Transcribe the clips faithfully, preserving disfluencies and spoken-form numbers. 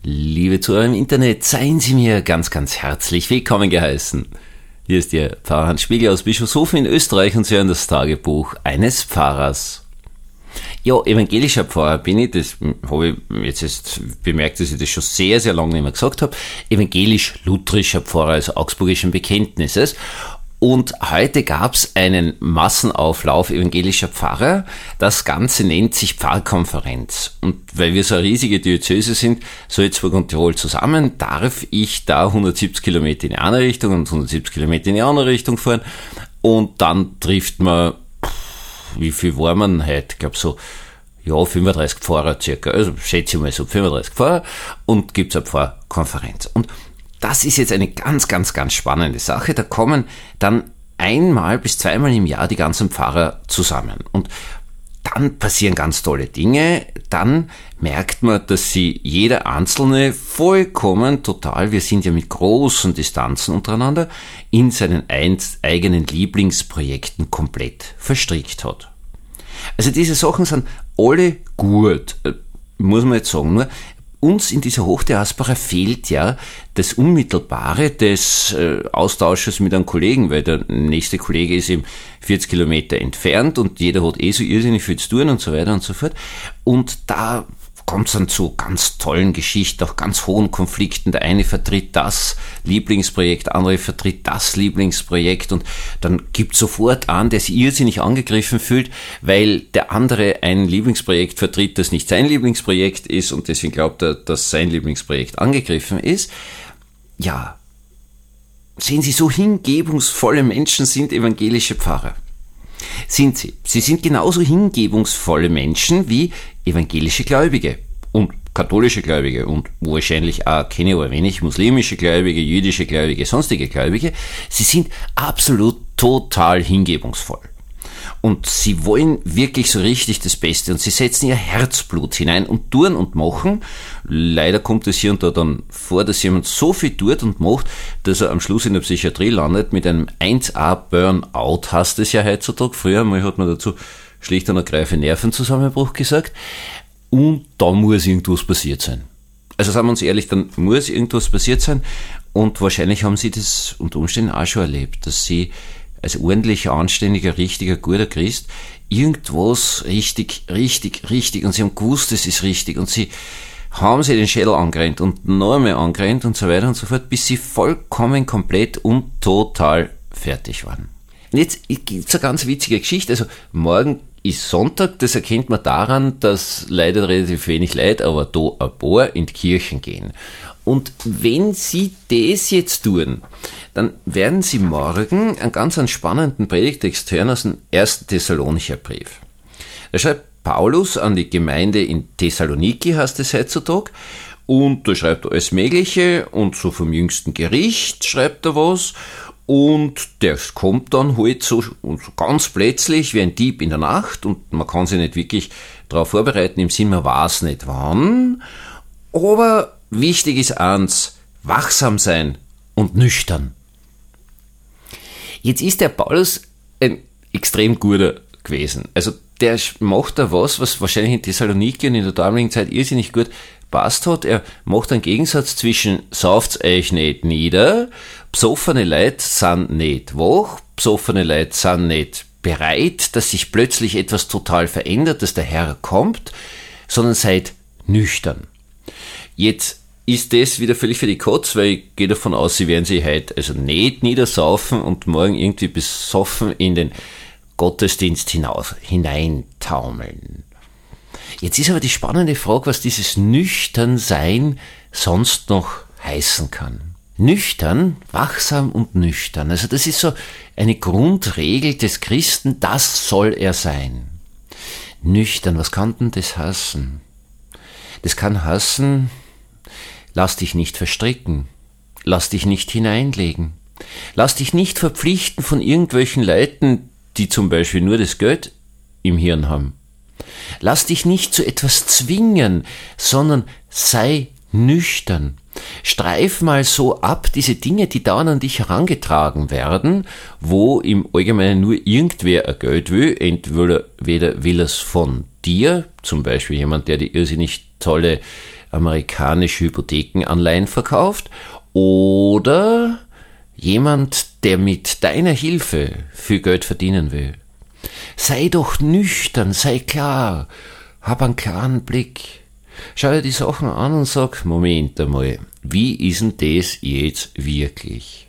Liebe Zuhörer im Internet, seien Sie mir ganz, ganz herzlich willkommen geheißen. Hier ist Ihr Pfarrer Hans Spiegel aus Bischofshofen in Österreich und Sie hören das Tagebuch eines Pfarrers. Ja, evangelischer Pfarrer bin ich, das habe ich jetzt, jetzt bemerkt, dass ich das schon sehr, sehr lange nicht mehr gesagt habe. Evangelisch-lutherischer Pfarrer, also augsburgischen Bekenntnisses. Und heute gab es einen Massenauflauf evangelischer Pfarrer. Das Ganze nennt sich Pfarrkonferenz. Und weil wir so eine riesige Diözese sind, Salzburg und Tirol zusammen, darf ich da hundertsiebzig Kilometer in eine Richtung und hundertsiebzig Kilometer in die andere Richtung fahren. Und dann trifft man, wie viel war man heute? Ich glaube so, ja, fünfunddreißig Pfarrer circa. Also schätze ich mal so fünfunddreißig Pfarrer und gibt es eine Pfarrkonferenz. Und das ist jetzt eine ganz, ganz, ganz spannende Sache. Da kommen dann einmal bis zweimal im Jahr die ganzen Pfarrer zusammen. Und dann passieren ganz tolle Dinge. Dann merkt man, dass sie jeder Einzelne vollkommen total, wir sind ja mit großen Distanzen untereinander, in seinen eigenen Lieblingsprojekten komplett verstrickt hat. Also diese Sachen sind alle gut, muss man jetzt sagen. Nur uns in dieser Hochdiaspora fehlt ja das Unmittelbare des äh, Austausches mit einem Kollegen, weil der nächste Kollege ist eben vierzig Kilometer entfernt und jeder hat eh so irrsinnig viel zu tun und so weiter und so fort. Und da kommt es dann zu ganz tollen Geschichten, auch ganz hohen Konflikten. Der eine vertritt das Lieblingsprojekt, der andere vertritt das Lieblingsprojekt und dann gibt sofort an, der sich irrsinnig angegriffen fühlt, weil der andere ein Lieblingsprojekt vertritt, das nicht sein Lieblingsprojekt ist und deswegen glaubt er, dass sein Lieblingsprojekt angegriffen ist. Ja, sehen Sie, so hingebungsvolle Menschen sind evangelische Pfarrer. Sind sie. Sie sind genauso hingebungsvolle Menschen wie evangelische Gläubige und katholische Gläubige und wahrscheinlich auch, kenne ich aber wenig, muslimische Gläubige, jüdische Gläubige, sonstige Gläubige. Sie sind absolut total hingebungsvoll. Und sie wollen wirklich so richtig das Beste und sie setzen ihr Herzblut hinein und tun und machen. Leider kommt es hier und da dann vor, dass jemand so viel tut und macht, dass er am Schluss in der Psychiatrie landet mit einem eins A Burnout, heißt es ja heutzutage. Früher mal hat man dazu schlicht und ergreifend Nervenzusammenbruch gesagt. Und da muss irgendwas passiert sein. Also sagen wir uns ehrlich, dann muss irgendwas passiert sein und wahrscheinlich haben sie das unter Umständen auch schon erlebt, dass sie als ordentlicher, anständiger, richtiger, guter Christ irgendwas richtig, richtig, richtig und sie haben gewusst, es ist richtig und sie haben sich den Schädel angerennt und noch einmal angerennt und so weiter und so fort, bis sie vollkommen, komplett und total fertig waren. Und jetzt gibt's eine ganz witzige Geschichte, also morgen ist Sonntag, das erkennt man daran, dass leider relativ wenig Leute, aber da ein paar in die Kirchen gehen. Und wenn Sie das jetzt tun, dann werden Sie morgen einen ganz einen spannenden Predigtext hören aus dem ersten Thessalonicher Brief. Da schreibt Paulus an die Gemeinde in Thessaloniki, heißt es heutzutage, und da schreibt er alles Mögliche und so vom jüngsten Gericht schreibt er was und das kommt dann halt so, so ganz plötzlich wie ein Dieb in der Nacht und man kann sich nicht wirklich darauf vorbereiten, im Sinn, man weiß nicht wann, aber wichtig ist eins, wachsam sein und nüchtern. Jetzt ist der Paulus ein extrem guter gewesen. Also der macht da was, was wahrscheinlich in Thessaloniki und in der damaligen Zeit irrsinnig gut passt hat. Er macht einen Gegensatz zwischen sauft's euch nicht nieder, besoffene Leute sind nicht wach, besoffene Leute sind nicht bereit, dass sich plötzlich etwas total verändert, dass der Herr kommt, sondern seid nüchtern. Jetzt ist das wieder völlig für die Katz, weil ich gehe davon aus, sie werden sich heute also nicht niedersaufen und morgen irgendwie besoffen in den Gottesdienst hinaus, hineintaumeln. Jetzt ist aber die spannende Frage, was dieses Nüchternsein sonst noch heißen kann. Nüchtern, wachsam und nüchtern. Also das ist so eine Grundregel des Christen, das soll er sein. Nüchtern, was kann denn das heißen? Das kann heißen, lass dich nicht verstricken, lass dich nicht hineinlegen, lass dich nicht verpflichten von irgendwelchen Leuten, die zum Beispiel nur das Geld im Hirn haben. Lass dich nicht zu etwas zwingen, sondern sei nüchtern. Streif mal so ab diese Dinge, die dauernd an dich herangetragen werden, wo im Allgemeinen nur irgendwer ein Geld will, entweder will er es von dir, zum Beispiel jemand, der die irrsinnig tolle amerikanische Hypothekenanleihen verkauft, oder jemand, der mit deiner Hilfe viel Geld verdienen will. Sei doch nüchtern, sei klar, hab einen klaren Blick. Schau dir die Sachen an und sag, Moment einmal, wie ist denn das jetzt wirklich?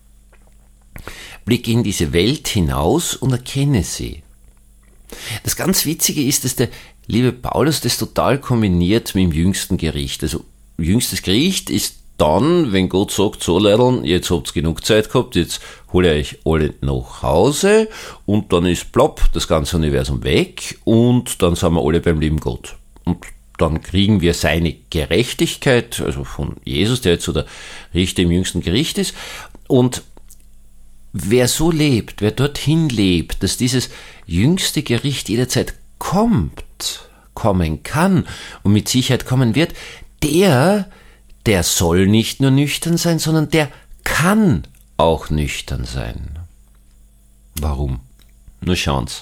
Blick in diese Welt hinaus und erkenne sie. Das ganz Witzige ist, dass der liebe Paulus das total kombiniert mit dem jüngsten Gericht. Also jüngstes Gericht ist dann, wenn Gott sagt, so Leideln, jetzt habt ihr genug Zeit gehabt, jetzt hole ich euch alle nach Hause und dann ist plopp, das ganze Universum weg und dann sind wir alle beim lieben Gott. Und dann kriegen wir seine Gerechtigkeit, also von Jesus, der jetzt so der Richter im jüngsten Gericht ist. Und wer so lebt, wer dorthin lebt, dass dieses jüngste Gericht jederzeit kommt, kommen kann und mit Sicherheit kommen wird, der, der soll nicht nur nüchtern sein, sondern der kann auch nüchtern sein. Warum? Nur schauen's.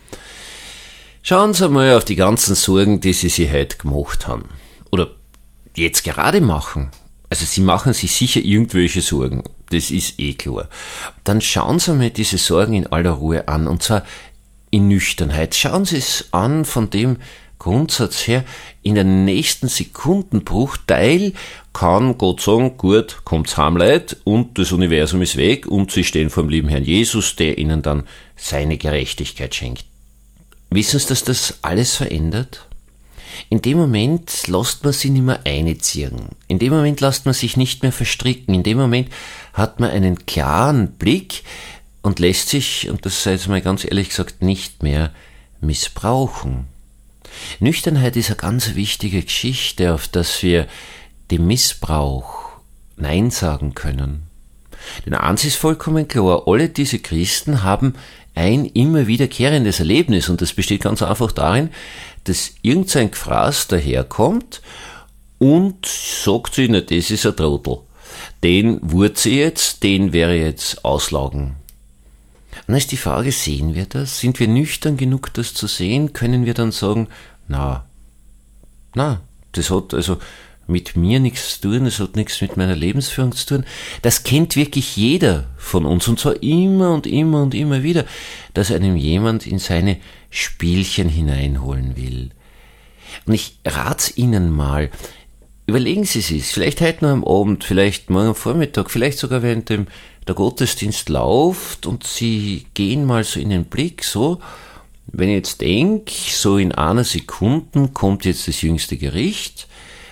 Schauen Sie mal auf die ganzen Sorgen, die Sie sich heute gemacht haben. Oder jetzt gerade machen. Also Sie machen sich sicher irgendwelche Sorgen. Das ist eh klar. Dann schauen Sie mal diese Sorgen in aller Ruhe an. Und zwar in Nüchternheit. Schauen Sie es an von dem Grundsatz her, in den nächsten Sekundenbruchteil kann Gott sagen, gut, kommt's heim, Leute, und das Universum ist weg und Sie stehen vor dem lieben Herrn Jesus, der Ihnen dann seine Gerechtigkeit schenkt. Wissen Sie, dass das alles verändert? In dem Moment lässt man sich nicht mehr einziehen. In dem Moment lässt man sich nicht mehr verstricken. In dem Moment hat man einen klaren Blick und lässt sich, und das sei jetzt mal ganz ehrlich gesagt, nicht mehr missbrauchen. Nüchternheit ist eine ganz wichtige Geschichte, auf das wir dem Missbrauch Nein sagen können. Denn eins ist vollkommen klar, alle diese Christen haben ein immer wiederkehrendes Erlebnis und das besteht ganz einfach darin, dass irgendein Gefraß daherkommt und sagt sich, na, das ist ein Trottel. Den wird sie jetzt, den wäre jetzt auslagen. Und dann ist die Frage, sehen wir das? Sind wir nüchtern genug, das zu sehen? Können wir dann sagen, na, na, das hat also mit mir nichts zu tun, das hat nichts mit meiner Lebensführung zu tun. Das kennt wirklich jeder von uns und zwar immer und immer und immer wieder, dass einem jemand in seine Spielchen hineinholen will. Und ich rat's Ihnen mal, überlegen Sie es, vielleicht heute noch am Abend, vielleicht morgen am Vormittag, vielleicht sogar während dem der Gottesdienst läuft und Sie gehen mal so in den Blick, so, wenn ich jetzt denke, so in einer Sekunde kommt jetzt das jüngste Gericht,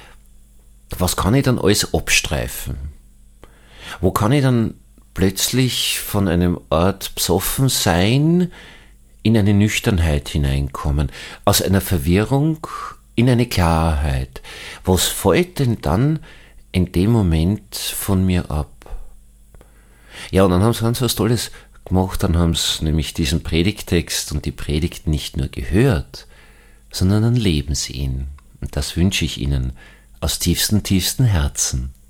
was kann ich dann alles abstreifen? Wo kann ich dann plötzlich von einem Art besoffen sein in eine Nüchternheit hineinkommen, aus einer Verwirrung in eine Klarheit? Was fällt denn dann in dem Moment von mir ab? Ja, und dann haben sie ganz was Tolles gemacht, dann haben sie nämlich diesen Predigtext und die Predigt nicht nur gehört, sondern dann leben sie ihn. Und das wünsche ich Ihnen aus tiefstem, tiefstem Herzen.